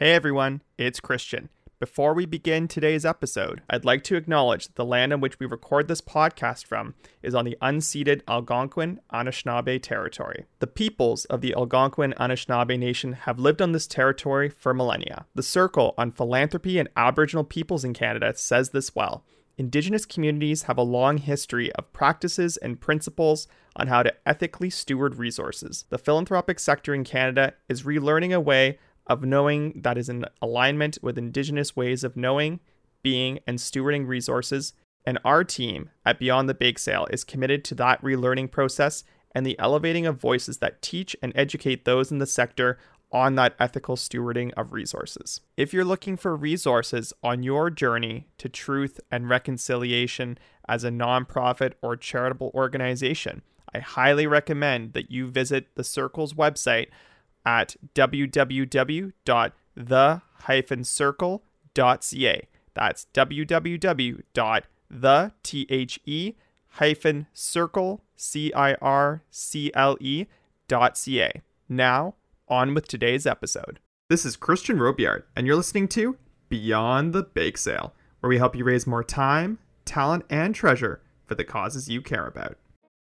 Hey everyone, it's Christian. Before we begin today's episode, I'd like to acknowledge that the land on which we record this podcast from is on the unceded Algonquin Anishinaabe territory. The peoples of the Algonquin Anishinaabe Nation have lived on this territory for millennia. The Circle on Philanthropy and Aboriginal Peoples in Canada says this well. Indigenous communities have a long history of practices and principles on how to ethically steward resources. The philanthropic sector in Canada is relearning a way of knowing that is in alignment with Indigenous ways of knowing, being, and stewarding resources, and our team at Beyond the Bake Sale is committed to that relearning process and the elevating of voices that teach and educate those in the sector on that ethical stewarding of resources. If you're looking for resources on your journey to truth and reconciliation as a nonprofit or charitable organization, I highly recommend that you visit the Circle's website at www.the-circle.ca. That's www.the-circle.ca. Now, on with today's episode. This is Christian Robillard, and you're listening to Beyond the Bake Sale, where we help you raise more time, talent, and treasure for the causes you care about.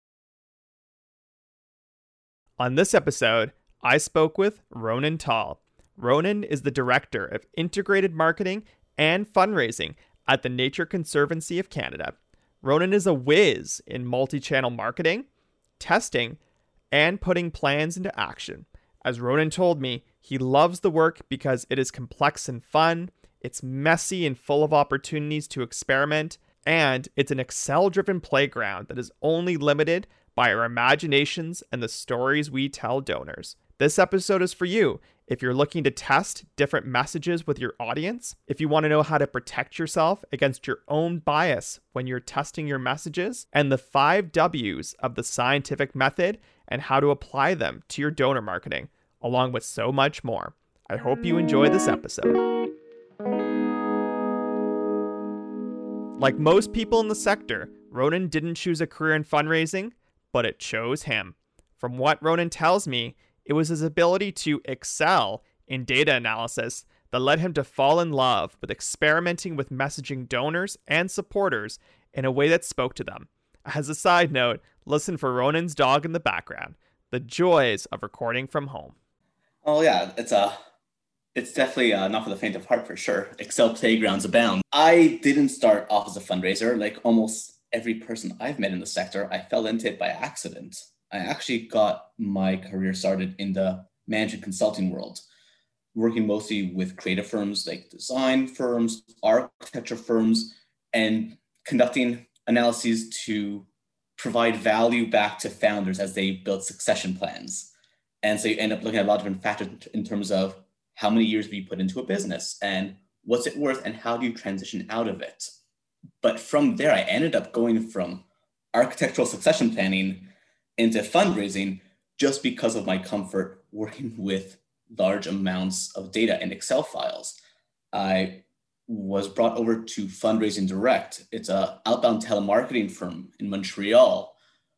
On this episode, I spoke with Ronan Tall. Ronan is the Director of Integrated Marketing and Fundraising at the Nature Conservancy of Canada. Ronan is a whiz in multi-channel marketing, testing, and putting plans into action. As Ronan told me, he loves the work because it is complex and fun, it's messy and full of opportunities to experiment, and it's an Excel-driven playground that is only limited by our imaginations and the stories we tell donors. This episode is for you if you're looking to test different messages with your audience, if you want to know how to protect yourself against your own bias when you're testing your messages, and the 5 W's of the scientific method and how to apply them to your donor marketing, along with so much more. I hope you enjoy this episode. Like most people in the sector, Ronan didn't choose a career in fundraising, but it chose him. From what Ronan tells me, it was his ability to excel in data analysis that led him to fall in love with experimenting with messaging donors and supporters in a way that spoke to them. As a side note, listen for Ronan's dog in the background. The joys of recording from home. Oh yeah, it's definitely not for the faint of heart for sure. Excel playgrounds abound. I didn't start off as a fundraiser like almost every person I've met in the sector. I fell into it by accident. I actually got my career started in the management consulting world, working mostly with creative firms like design firms, architecture firms, and conducting analyses to provide value back to founders as they build succession plans. And so you end up looking at a lot of different factors in terms of how many years we put into a business and what's it worth and how do you transition out of it. But from there, I ended up going from architectural succession planning into fundraising just because of my comfort working with large amounts of data in Excel files. I was brought over to Fundraising Direct. It's an outbound telemarketing firm in Montreal.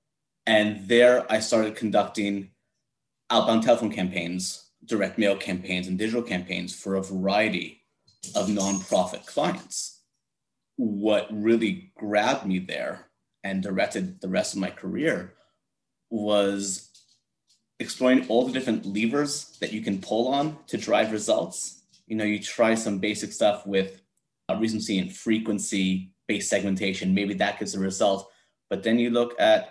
And there I started conducting outbound telephone campaigns, direct mail campaigns, and digital campaigns for a variety of nonprofit clients. What really grabbed me there and directed the rest of my career was exploring all the different levers that you can pull on to drive results. You know, you try some basic stuff with recency and frequency-based segmentation. Maybe that gives a result. But then you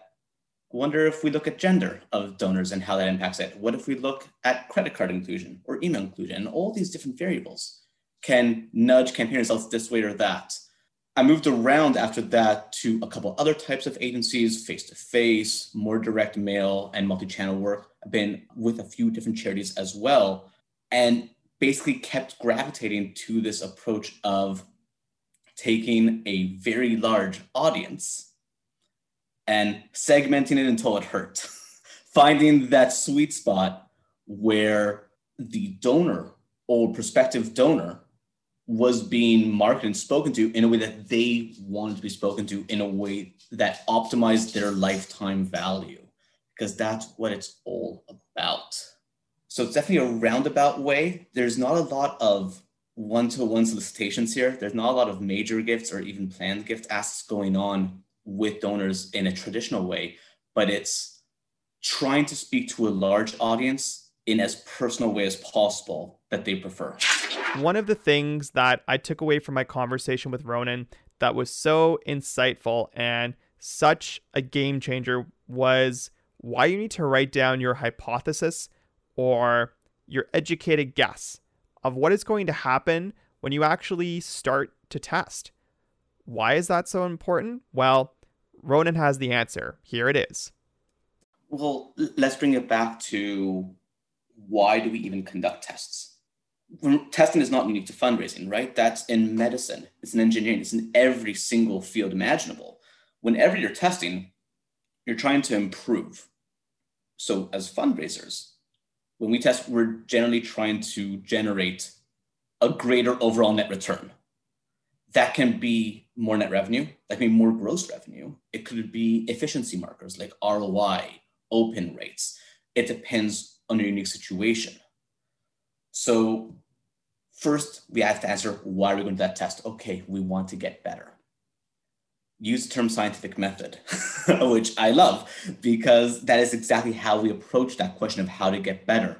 wonder if we look at gender of donors and how that impacts it. What if we look at credit card inclusion or email inclusion? And all these different variables can nudge campaign results this way or that. I moved around after that to a couple other types of agencies, face-to-face, more direct mail, and multi-channel work. I've been with a few different charities as well, and basically kept gravitating to this approach of taking a very large audience and segmenting it until it hurt. Finding that sweet spot where the donor or prospective donor was being marketed and spoken to in a way that they wanted to be spoken to, in a way that optimized their lifetime value, because that's what it's all about. So it's definitely a roundabout way. There's not a lot of one-to-one solicitations here. There's not a lot of major gifts or even planned gift asks going on with donors in a traditional way, but it's trying to speak to a large audience in as personal way as possible that they prefer. One of the things that I took away from my conversation with Ronan that was so insightful and such a game changer was why you need to write down your hypothesis or your educated guess of what is going to happen when you actually start to test. Why is that so important? Well, Ronan has the answer. Here it is. Well, let's bring it back to why do we even conduct tests? Testing is not unique to fundraising, right? That's in medicine, it's in engineering, it's in every single field imaginable. Whenever you're testing, you're trying to improve. So as fundraisers, when we test, we're generally trying to generate a greater overall net return. That can be more net revenue, that can be more gross revenue. It could be efficiency markers like ROI, open rates. It depends on your unique situation. So first, we have to answer, why are we going to that test? Okay, we want to get better. Use the term scientific method, which I love, because that is exactly how we approach that question of how to get better.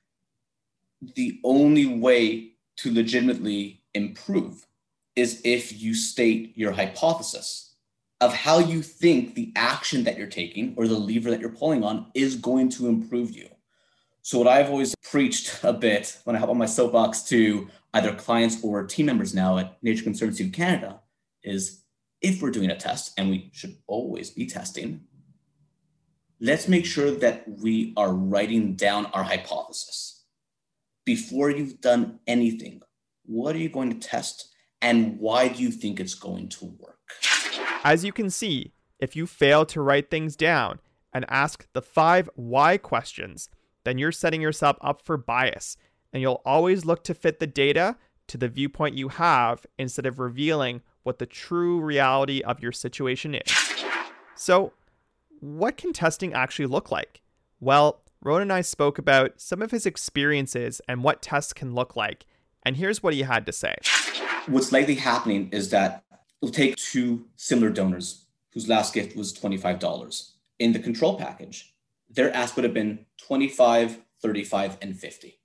The only way to legitimately improve is if you state your hypothesis of how you think the action that you're taking or the lever that you're pulling on is going to improve you. So what I've always preached a bit when I hop on my soapbox to either clients or team members now at Nature Conservancy of Canada is, if we're doing a test, and we should always be testing, let's make sure that we are writing down our hypothesis. Before you've done anything, what are you going to test and why do you think it's going to work? As you can see, if you fail to write things down and ask the 5 why questions, then you're setting yourself up for bias, and you'll always look to fit the data to the viewpoint you have instead of revealing what the true reality of your situation is. So, what can testing actually look like? Well, Ronan and I spoke about some of his experiences and what tests can look like, and here's what he had to say. What's likely happening is that we'll take 2 similar donors whose last gift was $25. In the control package, their ask would have been $25, $35, and $50.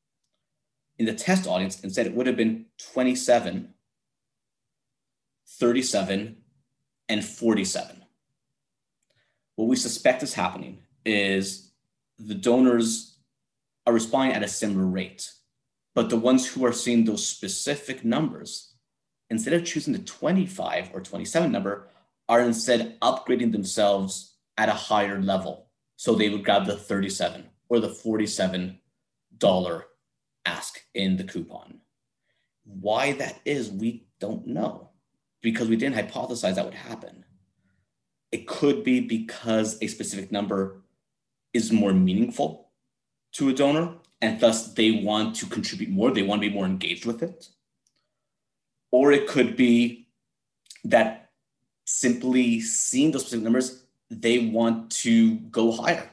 In the test audience, instead, it would have been $27, $37, and $47. What we suspect is happening is the donors are responding at a similar rate, but the ones who are seeing those specific numbers, instead of choosing the 25 or 27 number, are instead upgrading themselves at a higher level. So they would grab the $37 or the $47 ask in the coupon. Why that is, we don't know, because we didn't hypothesize that would happen. It could be because a specific number is more meaningful to a donor, and thus they want to contribute more, they want to be more engaged with it. Or it could be that simply seeing those specific numbers, they want to go higher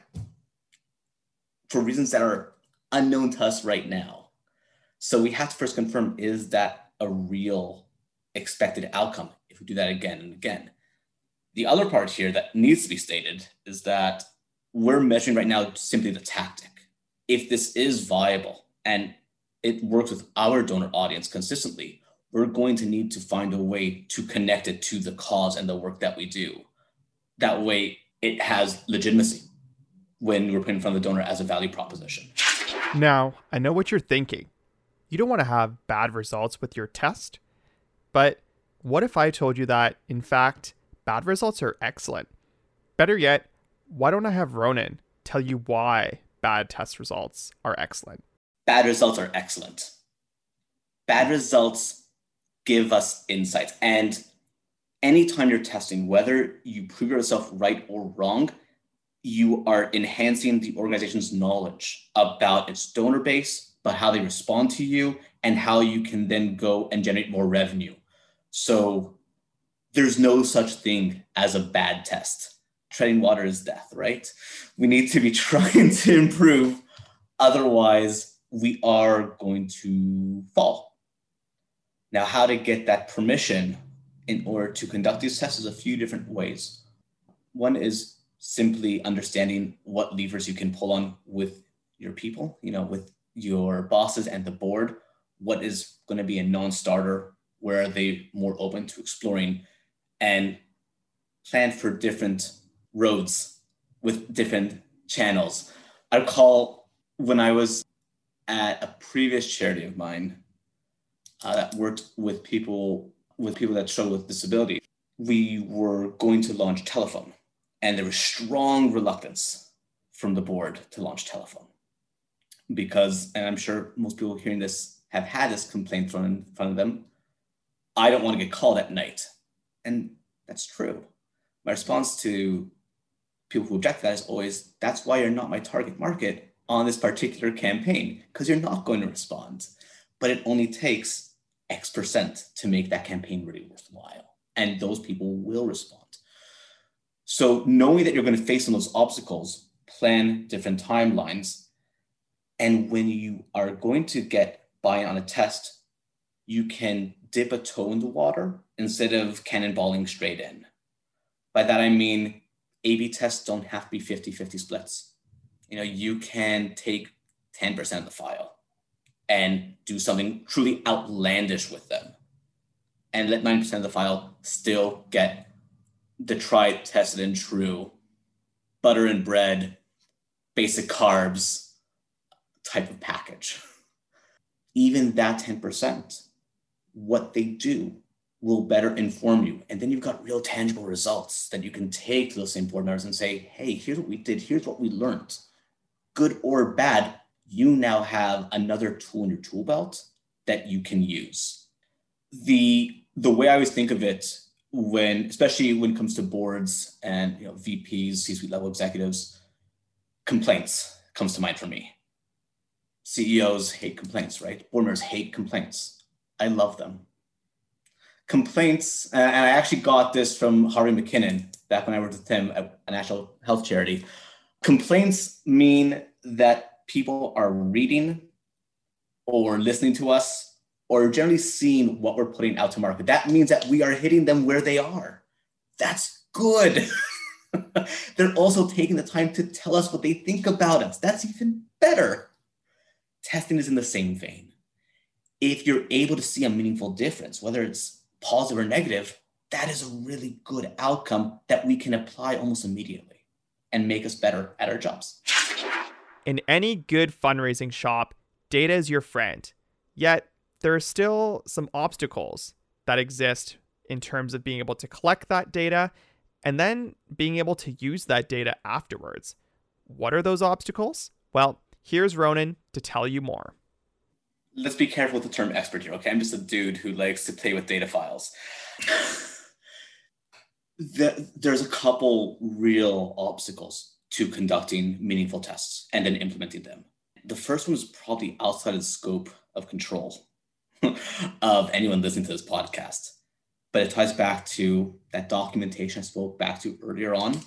for reasons that are unknown to us right now. So we have to first confirm, is that a real expected outcome if we do that again and again? The other part here that needs to be stated is that we're measuring right now simply the tactic. If this is viable and it works with our donor audience consistently, we're going to need to find a way to connect it to the cause and the work that we do. That way it has legitimacy when we're putting in front of the donor as a value proposition. Now, I know what you're thinking. You don't want to have bad results with your test, but what if I told you that, in fact, bad results are excellent? Better yet, why don't I have Ronan tell you why bad test results are excellent? Bad results are excellent. Bad results give us insights. And anytime you're testing, whether you prove yourself right or wrong, you are enhancing the organization's knowledge about its donor base, about how they respond to you, and how you can then go and generate more revenue. So there's no such thing as a bad test. Treading water is death, right? We need to be trying to improve Otherwise, we are going to fall. Now, how to get that permission in order to conduct these tests is a few different ways. One is simply understanding what levers you can pull on with your people, with your bosses and the board. What is going to be a non-starter? Where are they more open to exploring? And plan for different roads with different channels. I recall when I was at a previous charity of mine that worked with people that struggle with disability. We were going to launch Telephone, and there was strong reluctance from the board to launch Telephone because, and I'm sure most people hearing this have had this complaint thrown in front of them, I don't want to get called at night. And that's true. My response to people who object to that is always, that's why you're not my target market on this particular campaign, because you're not going to respond. But it only takes X% to make that campaign really worthwhile. And those people will respond. So knowing that you're going to face some of those obstacles, plan different timelines. And when you are going to get buy-in on a test, you can dip a toe in the water instead of cannonballing straight in. By that, I mean, A/B tests don't have to be 50-50 splits. You can take 10% of the file and do something truly outlandish with them and let 90% of the file still get the tried, tested, and true butter and bread, basic carbs type of package. Even that 10%, what they do will better inform you. And then you've got real tangible results that you can take to those same board members and say, hey, here's what we did. Here's what we learned. Good or bad, you now have another tool in your tool belt that you can use. The way I always think of it, especially when it comes to boards and VPs, C-suite level executives, complaints comes to mind for me. CEOs hate complaints, right? Board members hate complaints. I love them. Complaints, and I actually got this from Harvey McKinnon back when I worked with him at a national health charity. Complaints mean that people are reading or listening to us or generally seeing what we're putting out to market. That means that we are hitting them where they are. That's good. They're also taking the time to tell us what they think about us. That's even better. Testing is in the same vein. If you're able to see a meaningful difference, whether it's positive or negative, that is a really good outcome that we can apply almost immediately and make us better at our jobs. In any good fundraising shop, data is your friend. Yet, there are still some obstacles that exist in terms of being able to collect that data and then being able to use that data afterwards. What are those obstacles? Well, here's Ronan to tell you more. Let's be careful with the term expert here, okay? I'm just a dude who likes to play with data files. There's a couple real obstacles to conducting meaningful tests and then implementing them. The first one is probably outside of the scope of control of anyone listening to this podcast, but it ties back to that documentation I spoke back to earlier on.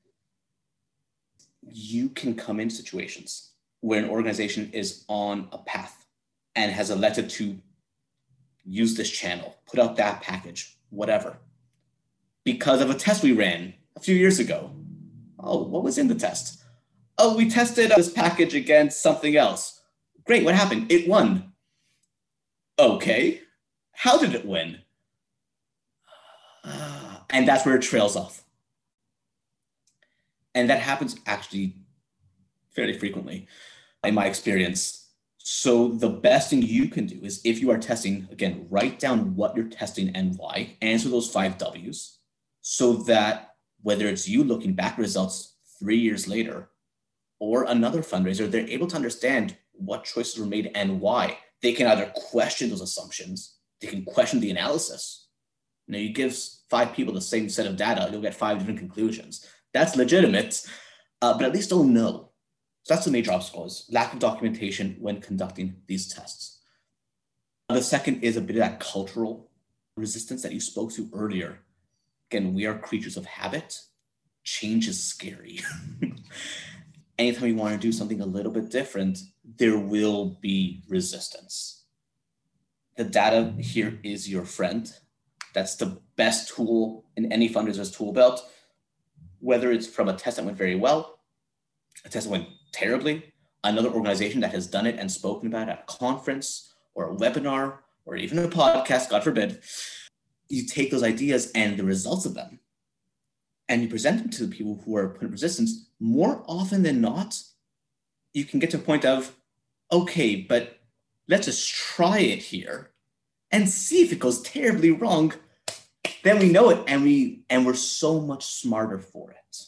You can come in situations where an organization is on a path and has elected to use this channel, put out that package, whatever, because of a test we ran a few years ago. Oh, what was in the test? Oh, we tested this package against something else. Great, what happened? It won. Okay, how did it win? And that's where it trails off. And that happens actually fairly frequently in my experience. So the best thing you can do is, if you are testing, again, write down what you're testing and why, answer those 5 W's, so that whether it's you looking back at results 3 years later or another fundraiser, they're able to understand what choices were made and why. They can either question those assumptions, they can question the analysis. You give 5 people the same set of data, you'll get 5 different conclusions. That's legitimate, but at least they'll know. So that's the major obstacle, is lack of documentation when conducting these tests. The second is a bit of that cultural resistance that you spoke to earlier. Again, we are creatures of habit. Change is scary. anytime you want to do something a little bit different, there will be resistance. The data here is your friend. That's the best tool in any fundraiser's tool belt, whether it's from a test that went very well, a test that went terribly, another organization that has done it and spoken about it at a conference or a webinar or even a podcast, God forbid. You take those ideas and the results of them and you present them to the people who are putting resistance. More often than not, you can get to a point of, okay, but let's just try it here and see if it goes terribly wrong. Then we know it and we're so much smarter for it.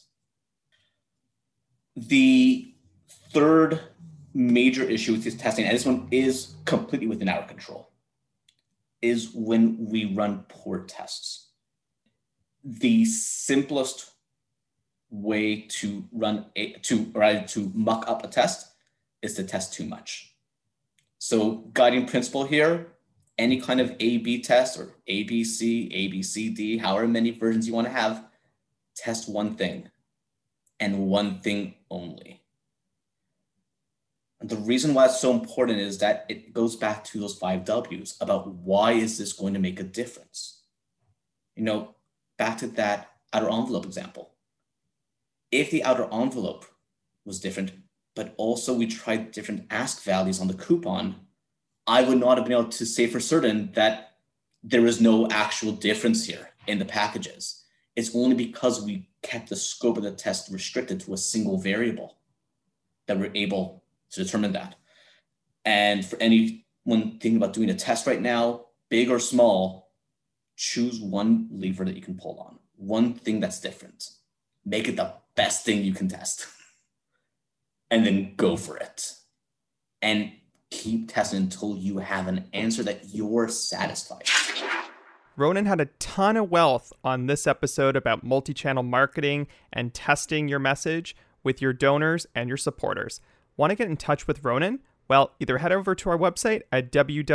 The third major issue with this testing, and this one is completely within our control, is when we run poor tests. The simplest way to muck up a test is to test too much. So guiding principle here, any kind of A/B test or ABC, ABCD, however many versions you want to have, test one thing and one thing only. And the reason why it's so important is that it goes back to those 5 W's about why is this going to make a difference? Back to that outer envelope example. If the outer envelope was different, but also we tried different ask values on the coupon, I would not have been able to say for certain that there is no actual difference here in the packages. It's only because we kept the scope of the test restricted to a single variable that we're able to determine that. And for anyone thinking about doing a test right now, big or small, choose one lever that you can pull on, one thing that's different. Make it the best thing you can test. And then go for it. And keep testing until you have an answer that you're satisfied. Ronan had a ton of wealth on this episode about multi-channel marketing and testing your message with your donors and your supporters. Want to get in touch with Ronan? Well, either head over to our website at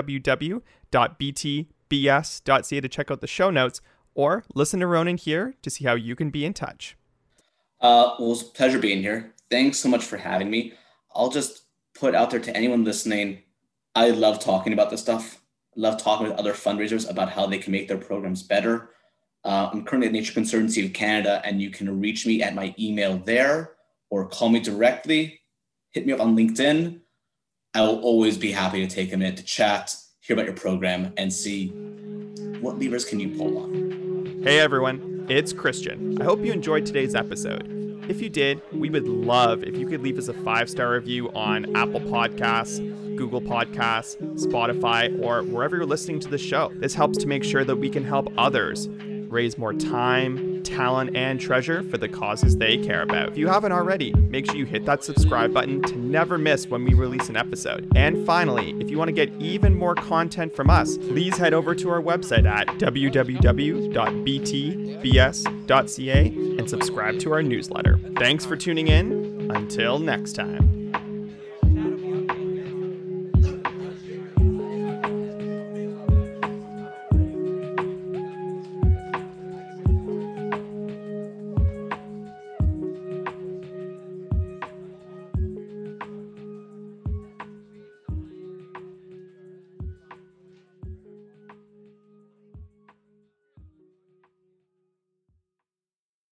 www.btbs.ca to check out the show notes, or listen to Ronan here to see how you can be in touch. Well, it was a pleasure being here. Thanks so much for having me. I'll just put out there to anyone listening, I love talking about this stuff. I love talking with other fundraisers about how they can make their programs better. I'm currently at Nature Conservancy of Canada, and you can reach me at my email there or call me directly. Hit me up on LinkedIn. I will always be happy to take a minute to chat, hear about your program, and see what levers can you pull on. Hey everyone, it's Christian. I hope you enjoyed today's episode. If you did, we would love if you could leave us a 5-star review on Apple Podcasts, Google Podcasts, Spotify, or wherever you're listening to the show. This helps to make sure that we can help others raise more time, talent, and treasure for the causes they care about. If you haven't already, make sure you hit that subscribe button to never miss when we release an episode. And finally, if you want to get even more content from us, please head over to our website at www.btbs.ca and subscribe to our newsletter. Thanks for tuning in. Until next time.